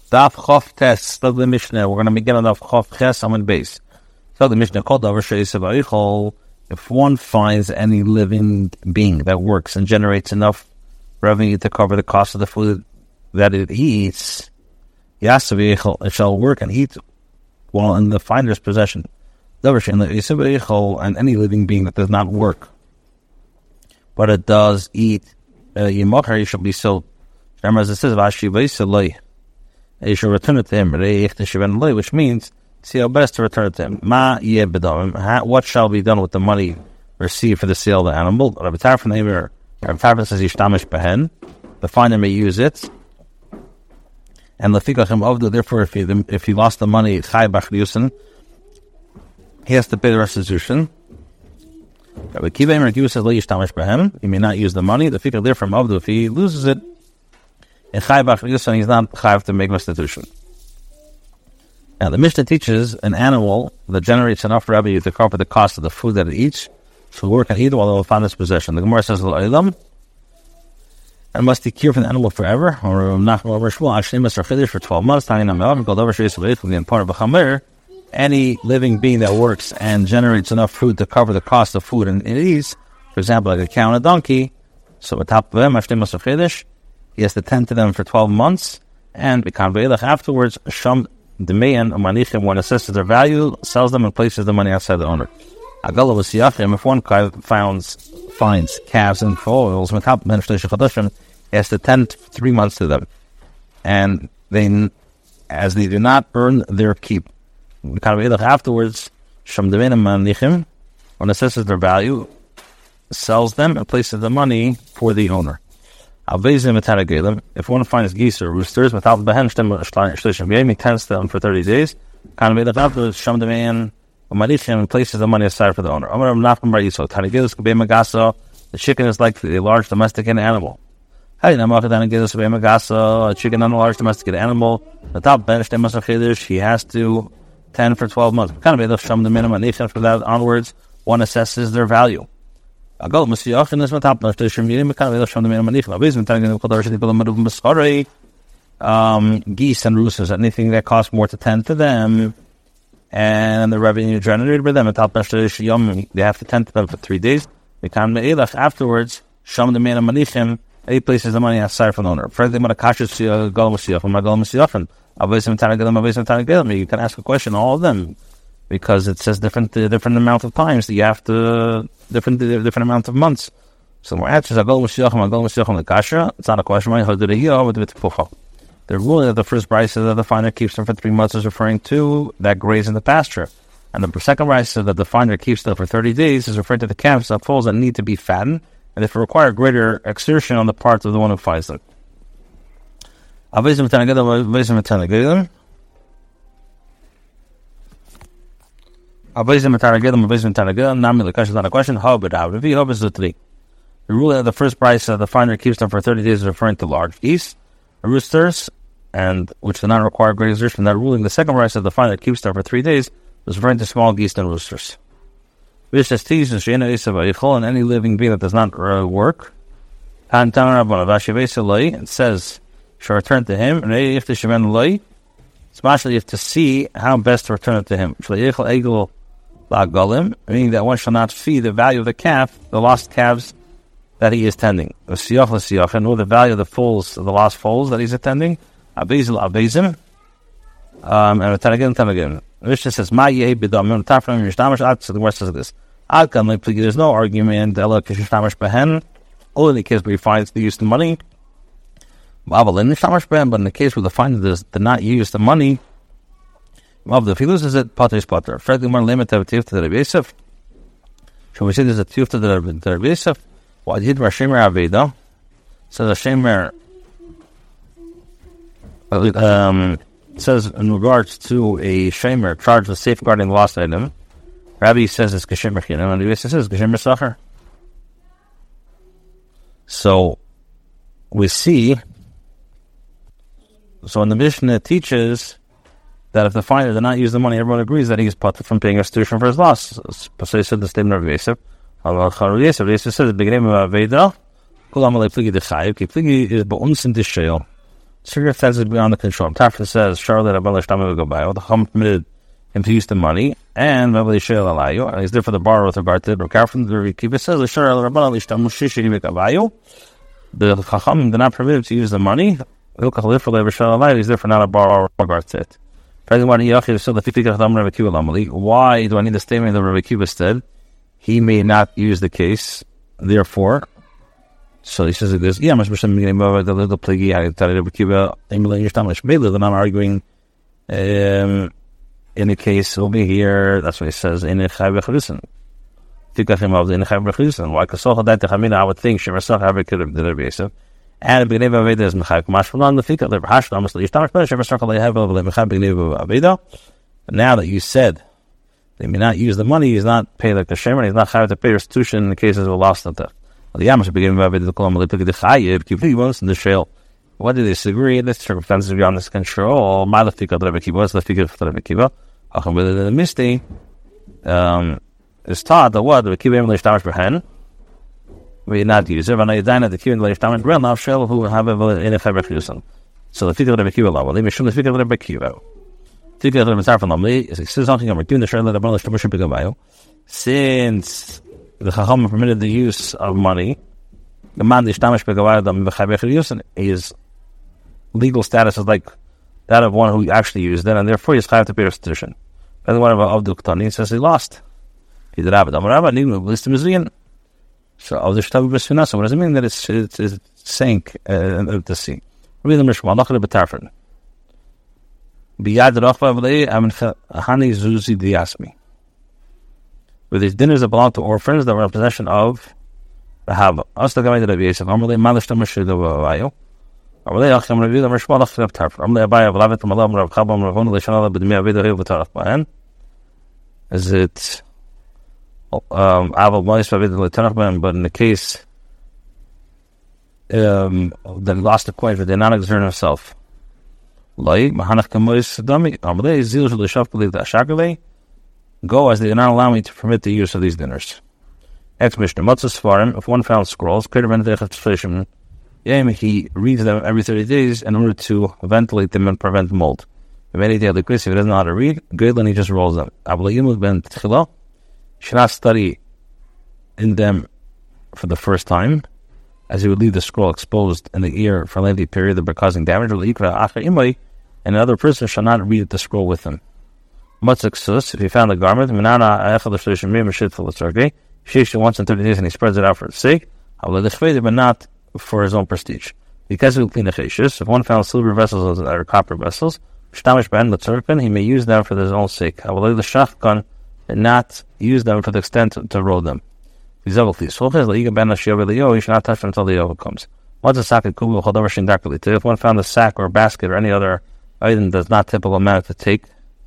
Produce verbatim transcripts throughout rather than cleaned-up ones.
Daf Chof Tes, the Mishnah. We're going to begin on Daf Chof Ches on base. So the Mishnah called over Sheisa Vayichol. If one finds any living being that works and generates enough revenue to cover the cost of the food that it eats, Yasa Vayichol, it shall work and eat while in the finder's possession. And any living being that does not work, but it does eat, Yimachar, it shall be sold. Remember, as it says, Vashi Vaisalai. You should return it to him, which means see how best to return it to him. Ma What shall be done with the money received for the sale of the animal? Rabbi Tarfon says the finder may use it. And therefore, if he if he lost the money, he has to pay the restitution. Rabbi Kiva says he may not use the money. The figure therefore, if he loses it, in Chai he's not Chai to make restitution. Now, the Mishnah teaches an animal that generates enough revenue to cover the cost of the food that it eats shall work and eat while it will find its possession. The Gemara says, and must he cure for the animal forever? Or for twelve months. Any living being that works and generates enough food to cover the cost of food and it eats, for example, like a cow and a donkey, so at top of them, he has to tend to them for twelve months, and afterwards, Sham Demeyan Manichim, when assesses their value, sells them and places the money outside the owner. If one finds finds calves and foals, he has to tend three months to them, and they, as they do not earn their keep, afterwards, Sham Demeyan Manichim, when assesses their value, sells them and places the money for the owner. If one finds geese or roosters, he tends them for thirty days. And places the money aside for the owner. The chicken is like a large domesticated animal. A chicken, not a large domesticated animal. He has to tend for twelve months. From that onwards, one assesses their value. Um, geese and roosters, anything that costs more to tend to them, and the revenue generated by them, they have to tend to them for three days. Afterwards, he places the money aside from the owner. You can ask a question, all of them, because it says different different amount of times that you have to different different amount of months. So more answers. It's not a question. The ruling that the first price that the finder keeps them for three months is referring to that graze in the pasture, and the second price that the finder keeps them for thirty days is referring to the calves that foals that need to be fattened, and if it require greater exertion on the part of the one who finds them. Abazim Mataragelim, Abazim Taragil, Namil Kash is not a question. How but how? The Hob is the three. The rule that the first price uh, the finder keeps them for thirty days is referring to large geese, roosters, and which do not require great exertion. That ruling, the second price that the finder keeps them for three days is referring to small geese and roosters. And any living being that does not uh, work, it says, shall return to him, and if the Shemen Loi, especially you have to see how best to return it to him. Meaning that one shall not fee the value of the calf, the lost calves that he is tending. Nor the value of the foals, the lost foals that he's attending. Abezil abezim. Um, and Taragim Tamagim. Mishnah says, Ma yeh b'dam. Tafram Mishnamash Ad. So the word says this. Adkan, there's no argument. Ella Kishamash Behen. Only in the case where he finds the use of the money. But in the case where the finder does not use the money, if he loses it, potter is potter. Frankly, more limit to the Rebbe Yosef. Shall we say there's a tiyuf to the Rebbe Yosef? What did Rashemer Aveda? Says Rashemer, um, says in regards to a shamer charged with safeguarding the lost item, Rabbi says it's Geshemer Chinam, and the Rebbe Yosef says Geshemer Sacher. So we see. So when the Mishnah teaches that if the finder did not use the money, everyone agrees that he is potter from paying restitution for his loss. So he said the statement of Yosef. Yosef says the beginning of Aveda, Kol Amalei Pligi Dechayev, Ki Pligi is Ba'uns in Dishael. circumstances beyond the control. Tafra says, Charlotte Abel Shtama will go by. The Chum permitted him to use the money, and Rabbi Shel Alayu, and he's there for the borrower with regard to it. But from the Kiva says, Charlotte Abel Shtama Shishi Vikabayu. The Chacham did not permit him to use the money. He's there for not a borrower with regard to it. Why do I need the statement that Rabbi Kiva said? He may not use the case, therefore. So he says it is, yeah, I'm not arguing um, in the case over here. That's what he says in the Chai B'Charusin. Why? Because I would think Shemasach Havik could have did it basic. And B'nei Aveda is Mechayk Mashmalan the Fika the Hashlam is Yishtamak Shemasach Lehavel Mechayk B'nei Aveda. Now that you said they may not use the money, he's not paying like a shemer, he's not chayav to pay restitution in the cases of a lost and theft. The Yamash beginning of the Kolam Lipik the Chayiv, Kivivos in the Shale. What do they disagree? This circumstances beyond this control. My Lefika the Rebbe was the figure of the Rebbe Kiva. Acham with the Misty um is taught that what the Rebbe Kiva English Tamish Behen. We not use it, and I dine at the Kiva English Tamish Bren now shell who have a in a fabric reduction. So the figure of the Rebbe Kiva law. They may show the figure of the Rebbe Kiva. Figure of the Rebbe from Lamli is it says something I'm doing the shell of the Rebbe Shtamush Bigabayo. Since the Chacham permitted the use of money, the man the Shtamish Begawayadam his legal status is like that of one who actually used it, and therefore he's chayav to pay restitution. But the one of Avdul Ktani says he lost. He did have it. So of the Shtav B'Sfinasa, what does it mean that it's it's, it's sank uh, in the sea? Read the Mishma. Lachad B'Tarfin. Biyad Rachva V'lei Amin Hani Zuzi Diasmi. With these dinners that belong to orphans that were in possession of the Hava. Asta Gamay the Rabbi Yisrael. Amalei Malish Tamash Vayo. Amalei Achim Rabbi the Mishma Lachad B'Tarfin. Amalei Abaya V'Lavet Malam Rav Chabam Ravon Leishanala B'Dmi Aveda Rev V'Taraf B'Hen. Is it um Aval Mois V'Aveda L'Taraf B'Hen? But in the case um that he lost the coin, but did not exert himself. Lai Mahanach Kamois Dami. Amalei Zil Shulishaf B'Liv D'Ashagalei. Go as they do not allow me to permit the use of these dinners. Ex Mishnah Matzah Sfarim, if one found scrolls, he reads them every thirty days in order to ventilate them and prevent mold. If any day of the Chris, if he doesn't know how to read, good, then he just rolls them. Should not study in them for the first time, as he would leave the scroll exposed in the ear for a lengthy period, thereby causing damage. And another person shall not read the scroll with him. If he found the garment, she once in thirty days and he spreads it out for its sake, but not for his own prestige. Because of clean if one found silver vessels or copper vessels, he may use them for his own sake. The shachkan and not use them for the extent to, to roll them. He should not touch them until the oven comes. If one found a sack or a basket or any other item that's not typical amount to take,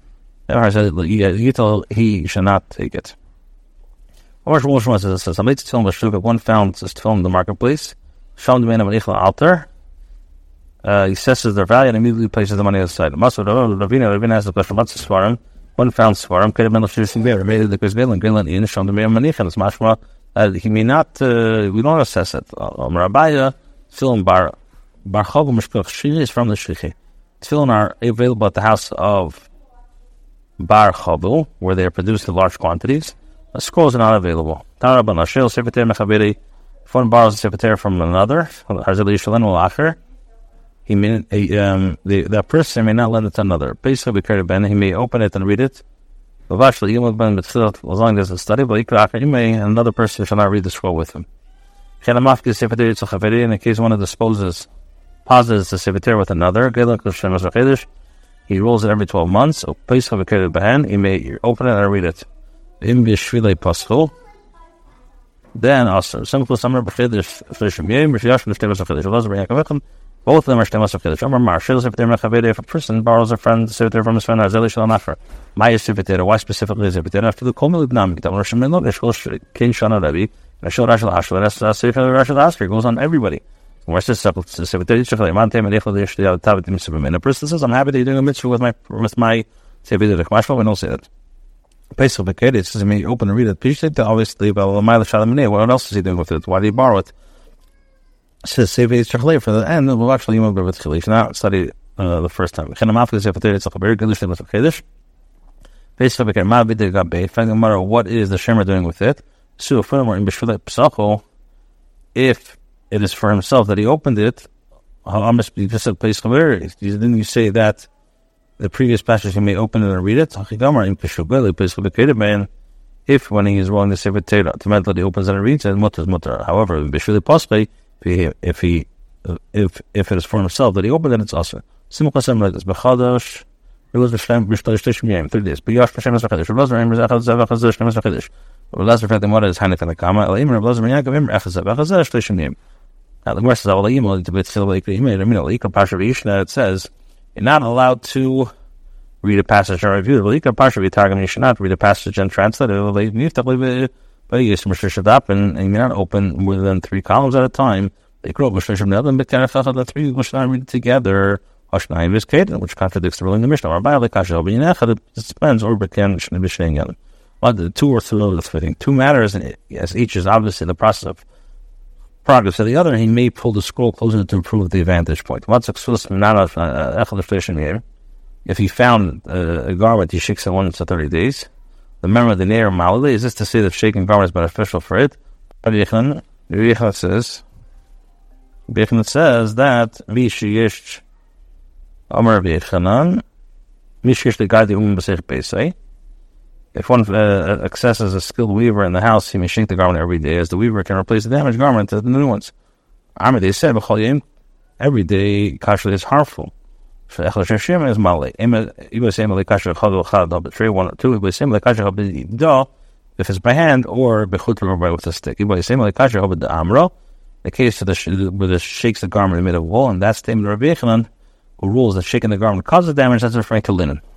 he should not take it. One found this film in the marketplace. Altar. Uh, he assesses their value and immediately places the money aside. Ravina asked the question, what's the svarim? One found svarim, could have been the bear, made the Grisville and Greenland in, shown the Mayor Manichan, it's mashma, uh, he may not, uh, we don't assess it. Um, Rabbiya, film bar, bar Chogum Mishkoch, Shiri is from the Shrichi. Tefillin are available at the house of Bar Chabul, where they are produced in large quantities. The scrolls are not available. If one borrows a sefer from another, he may, um, the, the person may not lend it to another. Basically, he may open it and read it. As long as there's a study, but another person shall not read the scroll with him. In the case one disposes, pauses the sefer with another, he rolls it every twelve months. He may open it and read it. Then also, simple summer both of them are shtemas of chiddush. If a person borrows a friend sefer from his friend, azeli shel nafer. My sefer, why specifically sefer? After the kol milibnam, kitam roshim lo eshkol kin shana Rabbi, eshkol rashel ashler. That's sefer rashel ashler. Goes on everybody. Where's this sefer? A person says, "I'm happy that you're doing a mitzvah with my with my sefer." We don't say that. Pesach Beked, it says, "May open and read it." Appreciate to obviously, but what else is he doing with it? Why did he borrow it? says save it for the end. We'll actually you with chilish. Now study uh, the first time. It's a very good chiddush. Basically, no matter what is the shemer doing with it. So if it is for himself that he opened it, didn't you say that the previous passage he may open it and read it? If when he is willing to save it to that he opens it and reads it, mutter is mutter. However, if he if he if if it is for himself that he opened it, it's also simple same like this. Bechadash, three days. But Yosh Hashem is Bechadash. Rablazer Im Zechad Zevach Hazash Shem is Bechadash. Rablazer Fat the Mother is Hanik and the Kama. Elim Rablazer Yaakov Im Echad Zevach Hazash Shlishim Yim. Now the verse is Avalayim to bit still like the email. I mean, like Pasha Vishna. It says you're not allowed to read a passage and review it. Like Pasha Vitagam, you should not read a passage and translate it. You have to believe it. But you use Mishra Shadap and you're not open more than three columns at a time. They grow Mishra Shadap and Bekarafach the three. We should not read it together. Hashnayim is Kaden, which contradicts the ruling of the Mishnah. Or Baal Kasha Binechad, it depends. Or Bekan Shne Bishnegan. But the two or three of fitting. Two matters, and yes, each is obviously in the process of progress. To the other, he may pull the scroll closer to improve the vantage point. If he found uh, a garment, he shakes it once to thirty days. The member of the Neir Malali, is this to say that shaking garment is beneficial for it? Yechon says, Yechon says that Mishiyish Amar V'Yechanan Mishiyish the guy the Um B'Seich Beisai. If one uh, accesses a skilled weaver in the house, he may shake the garment every day, as the weaver can replace the damaged garment with the new ones. Amar they said every day kasher is harmful. For Echel Shashim is Malay. He was saying like kasher chadol chadol betray one or two. He was saying like kasher chadol if it's by hand or bechut or by with a stick. He was saying like kasher chadol the amro. The case of the where the shakes the garment made of wool, and that's the Rabbi Yechanan, who rules that shaking the garment causes damage. That's referring to linen.